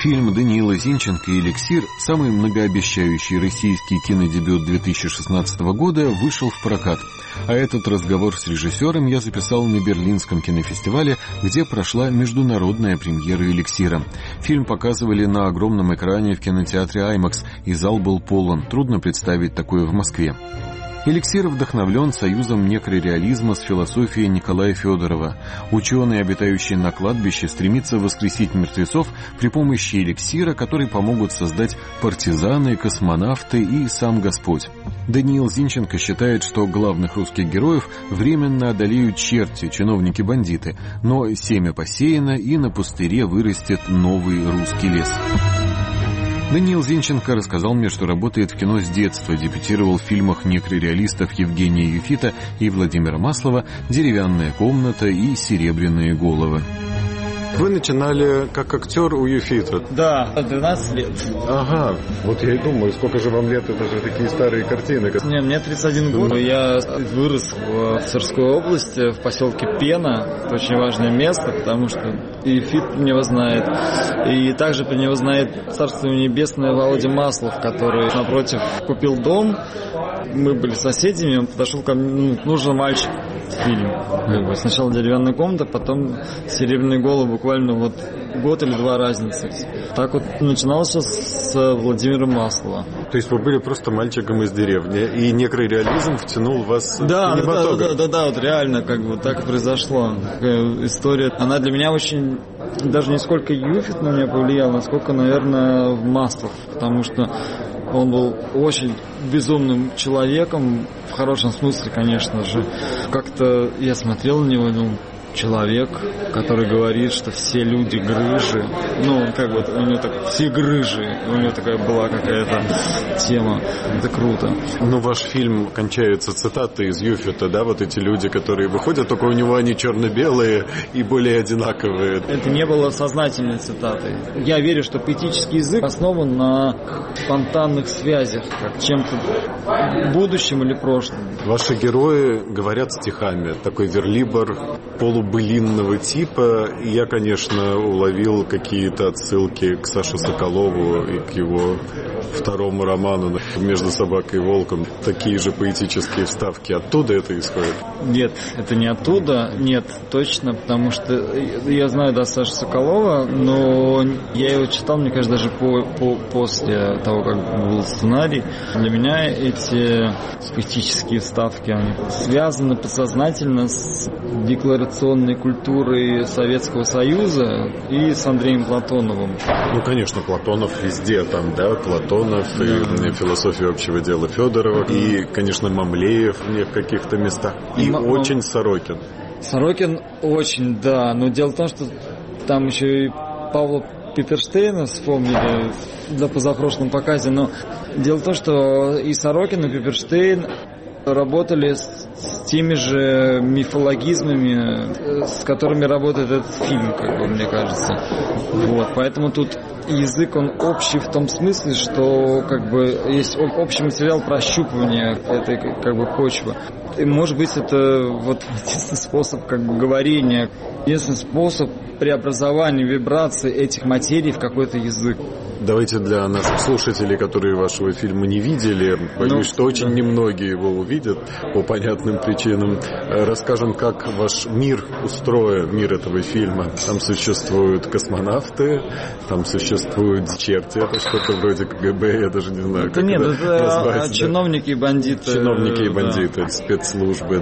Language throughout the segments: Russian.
Фильм Даниила Зинченко «Эликсир», самый многообещающий российский кинодебют 2016 года, вышел в прокат. А этот разговор с режиссером я записал на Берлинском кинофестивале, где прошла международная премьера «Эликсира». Фильм показывали на огромном экране в кинотеатре IMAX, и зал был полон. Трудно представить такое в Москве. «Эликсир» вдохновлен союзом некрореализма с философией Николая Федорова. Ученый, обитающий на кладбище, стремится воскресить мертвецов при помощи эликсира, который помогут создать партизаны, космонавты и сам Господь. Даниил Зинченко считает, что главных русских героев временно одолеют черти, чиновники-бандиты, но семя посеяно, и на пустыре вырастет новый русский лес. Даниил Зинченко рассказал мне, что работает в кино с детства, дебютировал в фильмах некрореалистов Евгения Юфита и Владимира Маслова «Деревянная комната» и «Серебряные головы». Вы начинали как актер у Юфита? Да, 12 лет. Ага, вот я и думаю, сколько же вам лет, это же такие старые картины. Мне 31 год, я вырос в Тверской области, в поселке Пена. Это очень важное место, потому что Юфит про него знает. И также про него знает Царство Небесное Володя Маслов, который напротив купил дом. Мы были соседями, он подошел ко мне, нужен мальчик. Фильм. Сначала «Деревянная комната», потом «Серебряные головы», буквально вот год или два разницы. Так вот начиналось с Владимира Маслова. То есть вы были просто мальчиком из деревни, и некрореализм втянул вас в кинематограф? Да, вот реально как бы так и произошло. История, она для меня очень, даже не сколько Юфит на меня повлиял, насколько, наверное, Маслов, потому что он был очень безумным человеком, в хорошем смысле, конечно же. Как-то я смотрел на него и думал, человек, который говорит, что все люди грыжи. Как бы у него так, все грыжи. У него такая была какая-то тема. Это круто. Ваш фильм кончается цитатой из Юфита, да? Вот эти люди, которые выходят, только у него они черно-белые и более одинаковые. Это не было сознательной цитатой. Я верю, что поэтический язык основан на спонтанных связях, как чем-то будущем или прошлым. Ваши герои говорят стихами. Такой верлибр полубылинного типа. И я, конечно, уловил какие-то отсылки к Саше Соколову и к его второму роману «Между собакой и волком». Такие же поэтические вставки. Оттуда это исходит? Нет, это не оттуда. Нет, точно, потому что я знаю, да, Сашу Соколова, но я его читал, мне кажется, даже после того, как был сценарий. Для меня эти поэтические вставки, они связаны подсознательно с декларационной культурой Советского Союза и с Андреем Платоновым. Конечно, Платонов везде там, да, Платонов, и философия общего дела Федорова, и, конечно, Мамлеев в каких-то местах, и очень Сорокин. Сорокин очень, да, но дело в том, что там еще и Павла Пиперштейна вспомнили за позапрошлом показе, но дело в том, что и Сорокин, и Пиперштейн работали с теми же мифологизмами, с которыми работает этот фильм, мне кажется. Поэтому тут язык, он общий в том смысле, что есть общий материал прощупывания этой почвы. И, может быть, это единственный способ говорения, единственный способ преобразования вибраций этих материй в какой-то язык. Давайте для наших слушателей, которые вашего фильма не видели, боюсь, что очень немногие его увидят по понятным причинам, расскажем, как ваш мир устроен, мир этого фильма. Там существуют космонавты, там существуют черти, это что-то вроде КГБ, я даже не знаю, как это назвать. Чиновники и бандиты. Чиновники и бандиты, спецслужбы.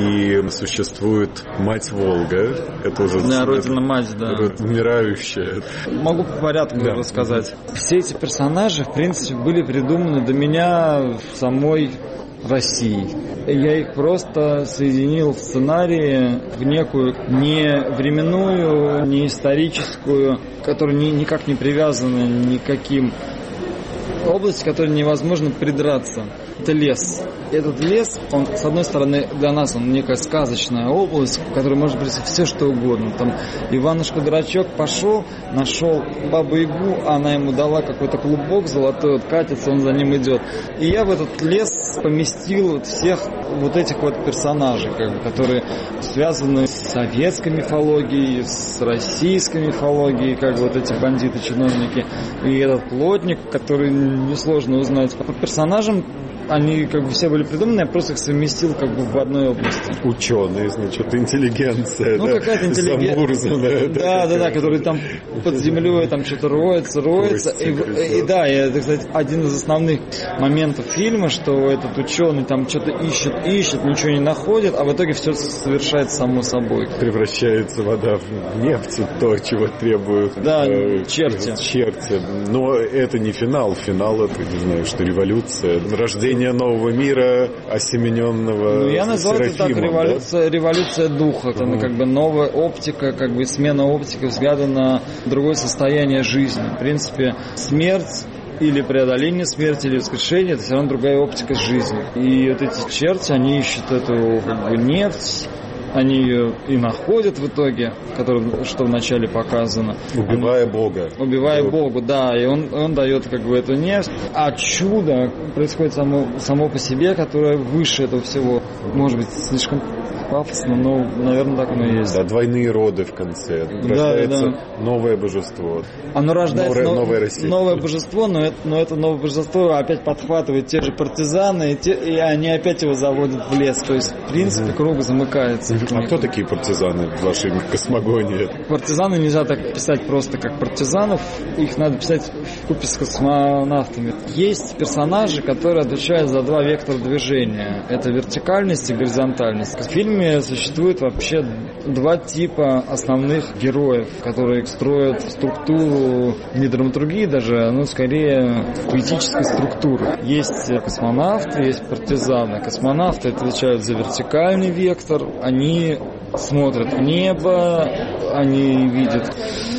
И существует мать Волга, это уже... Родина-мать, да. Умирающая. Могу по порядку рассказать. Все эти персонажи, в принципе, были придуманы до меня в самой России. Я их просто соединил в сценарии в некую не временную, не историческую, которая никак не привязана никаким область, к которой невозможно придраться. Это лес. Этот лес, он, с одной стороны, для нас он некая сказочная область, в которой может быть все что угодно. Там Иванушка-дурачок пошел, нашел Бабу-Ягу, она ему дала какой-то клубок золотой, катится, он за ним идет. И я в этот лес поместил всех этих персонажей, которые связаны с советской мифологией, с российской мифологией, как вот эти бандиты-чиновники, и этот плотник, который несложно узнать. По персонажам они как бы все были придуманы, я просто их совместил как бы в одной области. Ученые, значит, интеллигенция, ну, да, какая-то замурзанная. Да, которые там под землей там что-то роется. И да, и это, кстати, один из основных моментов фильма, что этот ученый там что-то ищет, ничего не находит, а в итоге все совершается само собой. Превращается вода в нефть, то, чего требуют черти. Но это не финал. Финал — это, не знаю, что революция, рождение нового мира, осемененного. Я назвал это так, революция духа. Это как бы новая оптика, как бы смена оптики, взгляда на другое состояние жизни. В принципе, смерть или преодоление смерти, или воскрешение — это все равно другая оптика жизни. И вот эти черти, они ищут эту как бы нефть, они ее и находят в итоге, что вначале показано. Убивая Бога. Убивая Бога, да. И он дает как бы эту нефть. А чудо происходит само по себе, которое выше этого всего. Может быть, слишком пафосно, но, наверное, так оно и есть. Да, двойные роды в конце. Рождается новое божество. Оно рождается новое божество, но это новое божество опять подхватывает те же партизаны, и они опять его заводят в лес. То есть, в принципе, круг замыкается. А кто такие партизаны в вашей космогонии? Партизаны нельзя так писать просто как партизанов. Их надо писать вкупе с космонавтами. Есть персонажи, которые отвечают за два вектора движения. Это вертикальность и горизонтальность. В фильме существует вообще два типа основных героев, которые строят структуру не драматургии даже, но скорее поэтической структуры. Есть космонавты, есть партизаны. Космонавты отвечают за вертикальный вектор, они смотрят в небо, они видят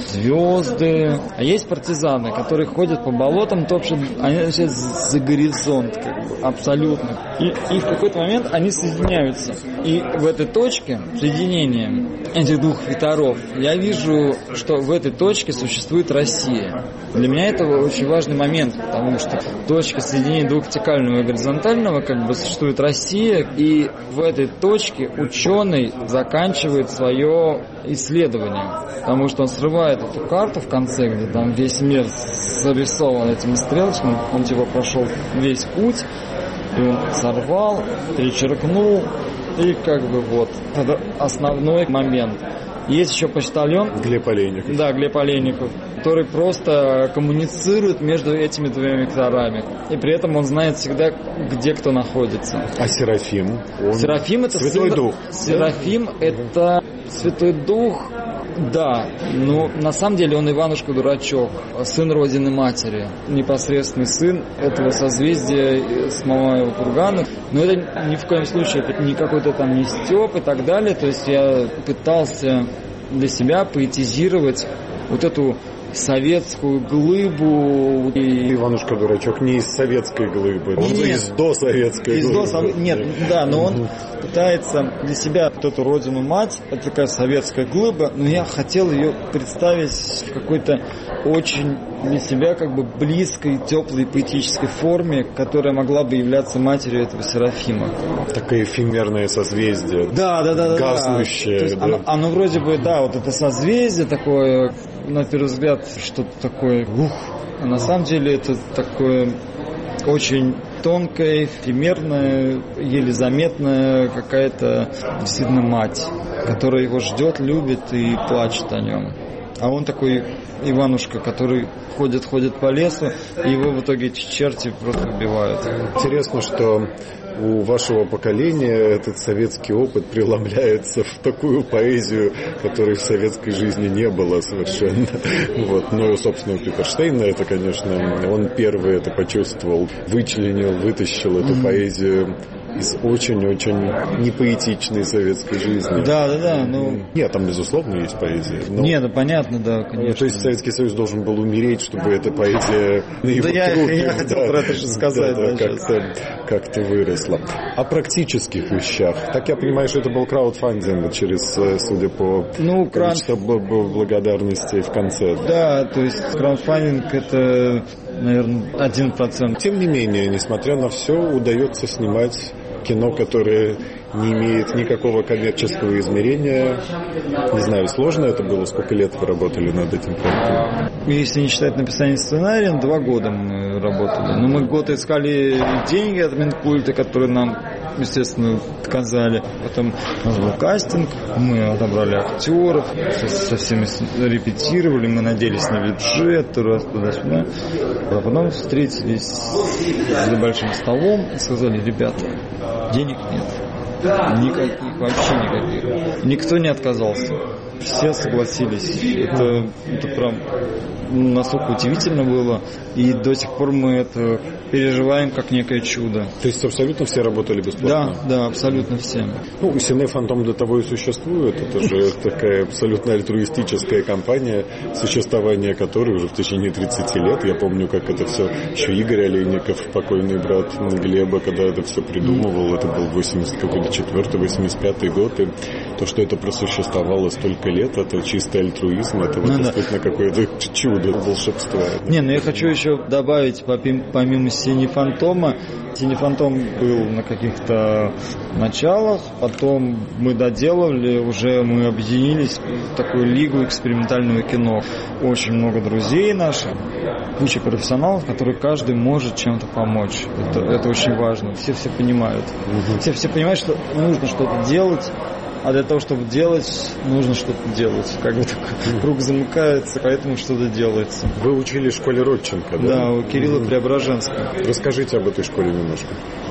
звезды. А есть партизаны, которые ходят по болотам, топчут, они отвечают за горизонт, как бы, абсолютно. И в какой-то момент они соединяются. И в этой точке соединения этих двух векторов я вижу, что в этой точке существует Россия. Для меня это очень важный момент, потому что точка соединения двух вертикального и горизонтального как бы существует Россия, и в этой точке ученый заканчивает свое исследование, потому что он срывает эту карту в конце, где там весь мир зарисован этими стрелочками, он типа прошел весь путь, и он сорвал, перечеркнул, и как бы вот, это основной момент. Есть еще почтальон. Глеб Олейников. Да, Глеб Олейников, который просто коммуницирует между этими двумя векторами. И при этом он знает всегда, где кто находится. А Серафим? Серафим — это Святой Дух. Серафим — это Святой Дух. Да, но на самом деле он Иванушка-дурачок, сын Родины Матери, непосредственный сын этого созвездия с Мамаева кургана. Но это ни в коем случае, это не какой-то там не стёб и так далее. То есть я пытался для себя поэтизировать вот эту советскую глыбу. Иванушка-дурачок не из советской глыбы, он из досоветской глыбы. Нет, да, но он пытается для себя вот эту родину мать, это такая советская глыба, но я хотел ее представить в какой-то очень для себя как бы близкой, теплой, поэтической форме, которая могла бы являться матерью этого Серафима. Такое эфемерное созвездие. Да. Гаснущее. То есть оно вроде бы, да, вот это созвездие такое, на первый взгляд, что-то такое, а на самом деле это такое очень тонкая, эфемерная, еле заметная какая-то действительно мать, которая его ждет, любит и плачет о нем. А он такой Иванушка, который ходит по лесу, и его в итоге эти черти просто убивают. Интересно, что у вашего поколения этот советский опыт преломляется в такую поэзию, которой в советской жизни не было совершенно. Вот. Ну, собственно, у Петерштейна это, конечно, он первый это почувствовал, вычленил, вытащил эту поэзию из очень-очень непоэтичной советской жизни. Да. Нет, там, безусловно, есть поэзия. Но... Нет, ну понятно, да, конечно. То есть Советский Союз должен был умереть, чтобы эта поэзия на его трупе... Я хотел про это же сказать. Как-то выросла. О практических вещах. Так я понимаю, что это был краудфандинг через, судя по количеству благодарности в конце. Да, то есть краудфандинг это, наверное, 1%. Тем не менее, несмотря на все, удается снимать кино, которое не имеет никакого коммерческого измерения. Не знаю, сложно это было? Сколько лет вы работали над этим проектом? Если не считать написание сценария, 2 года мы работали. Но мы год искали деньги от Минкульта, которые нам, естественно, отказали. Потом у нас был кастинг, мы отобрали актеров, со всеми репетировали, мы надеялись на бюджет, туда-сюда. А потом встретились за большим столом и сказали: ребята, денег нет. Никаких, вообще никаких. Никто не отказался. Все согласились. Это прям настолько удивительно было. И до сих пор мы это переживаем как некое чудо. То есть абсолютно все работали бесплатно? Да, абсолютно все. Ну, Сине Фантом для того и существует. Это же такая абсолютно альтруистическая компания, существование которой уже в течение 30 лет. Я помню, как это все, еще Игорь Олейников, покойный брат Глеба, когда это все придумывал, это был 84-85 год, и то, что это просуществовало столько лет, это чистый альтруизм, это вот действительно какое-то чудо, волшебство. Не, ну я хочу еще добавить, помимо Сине Фантома, Сине Фантом был на каких-то началах, потом мы доделали, уже мы объединились в такую лигу экспериментального кино. Очень много друзей наших, куча профессионалов, которые каждый может чем-то помочь. Это очень важно. Все понимают. Все понимают, что нужно что-то делать, а для того, чтобы делать, нужно что-то делать. Как бы такой круг замыкается, поэтому что-то делается. Вы учили в школе Родченко, да? Да, у Кирилла Преображенского. Расскажите об этой школе немножко.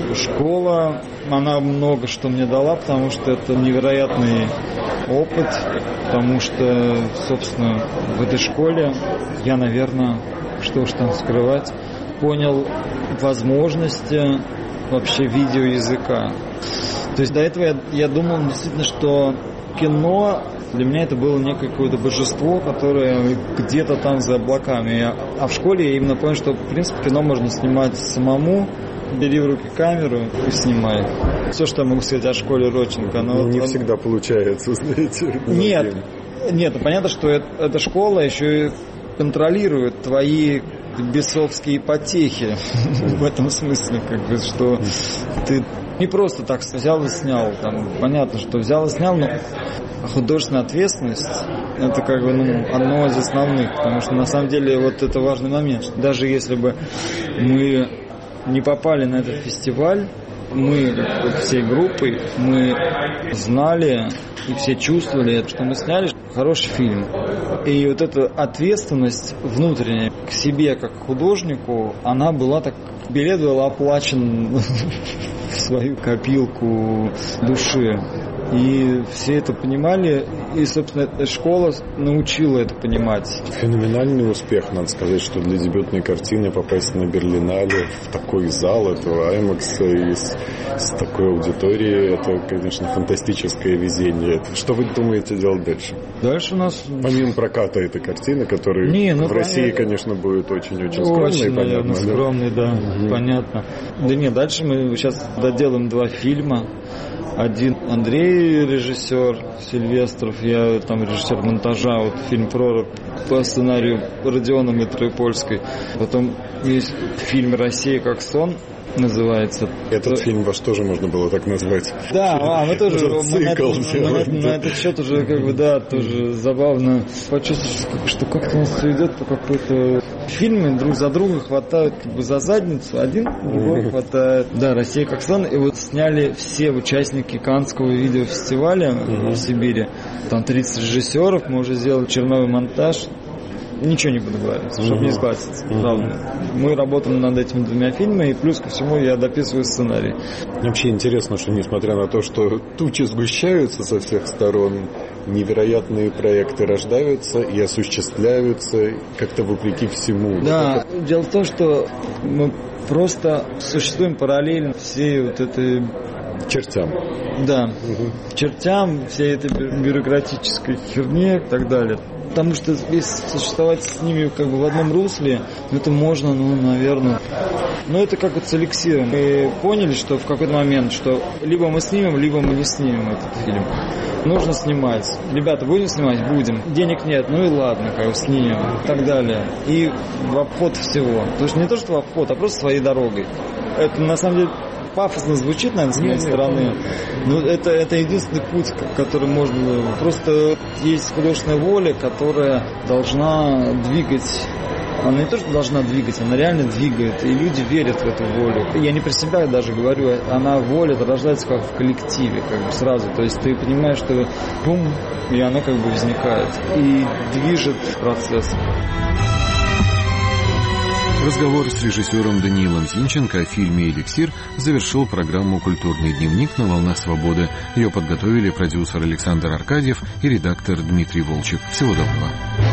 Школа, она много что мне дала, потому что это невероятный опыт, потому что, собственно, в этой школе я, наверное, что уж там скрывать, понял возможности вообще видеоязыка. То есть до этого я думал действительно, что кино для меня это было некое какое-то божество, которое где-то там за облаками. А в школе я именно понял, что в принципе кино можно снимать самому. Бери в руки камеру и снимай. Все, что я могу сказать о школе Родченко. Не всегда получается, знаете. Нет, понятно, что эта школа еще и контролирует твои бесовские потехи. В этом смысле, что ты не просто так взял и снял. Там понятно, что взял и снял, но художественная ответственность это одно из основных, потому что на самом деле вот это важный момент, что даже если бы мы не попали на этот фестиваль, мы всей группой, мы знали и все чувствовали, что мы сняли хороший фильм. И вот эта ответственность внутренняя к себе как к художнику, она была так, билет был оплачен в свою копилку души. И все это понимали, и, собственно, эта школа научила это понимать. Феноменальный успех, надо сказать, что для дебютной картины попасть на Берлинале в такой зал этого IMAX и с такой аудиторией, это, конечно, фантастическое везение. Что вы думаете делать дальше? Дальше у нас... Помимо проката этой картины, который в России, конечно, будет очень-очень скромный. Очень, наверное, скромный, да, понятно. Да нет, дальше мы сейчас доделаем 2 фильма. Один Андрей, режиссер Сильвестров, я там режиссер монтажа, вот фильм «Пророк» по сценарию Родиона Митроепольской. Потом есть фильм «Россия как сон», называется. Этот фильм ваш тоже можно было так назвать. Да, мы тоже на этот счет уже тоже забавно почувствовали, что как-то у нас все идет по какой-то... Фильмы друг за друга хватают за задницу, один другой хватает. Да, «Россия как сон». И вот сняли все участники Каннского видеофестиваля в Сибири. Там 30 режиссеров, мы уже сделали черновой монтаж. Ничего не буду говорить, чтобы не сглазиться. Мы работаем над этими 2 фильмами, и плюс ко всему я дописываю сценарий. Вообще интересно, что несмотря на то, что тучи сгущаются со всех сторон, невероятные проекты рождаются и осуществляются как-то вопреки всему. Да, дело в том, что мы просто существуем параллельно всей вот этой... Чертям. Да, чертям, всей этой бюрократической херне и так далее. Потому что если существовать с ними в одном русле, это можно, наверное. Но это как с эликсиром. Мы поняли, что в какой-то момент, что либо мы снимем, либо мы не снимем этот фильм. Нужно снимать. Ребята, будем снимать? Будем. Денег нет, ну и ладно, снимем. И так далее. И в обход всего. То есть не то, что в обход, а просто своей дорогой. Это на самом деле пафосно звучит, наверное, с моей стороны, но это единственный путь, который можно... Просто есть художественная воля, которая должна двигать... Она не то, что должна двигать, она реально двигает, и люди верят в эту волю. Я не про себя даже говорю, воля рождается как в коллективе, как бы сразу. То есть ты понимаешь, что бум, и она как бы возникает, и движет процесс. Разговор с режиссером Даниилом Зинченко о фильме «Эликсир» завершил программу «Культурный дневник» на «Волнах свободы». Ее подготовили продюсер Александр Аркадьев и редактор Дмитрий Волчек. Всего доброго.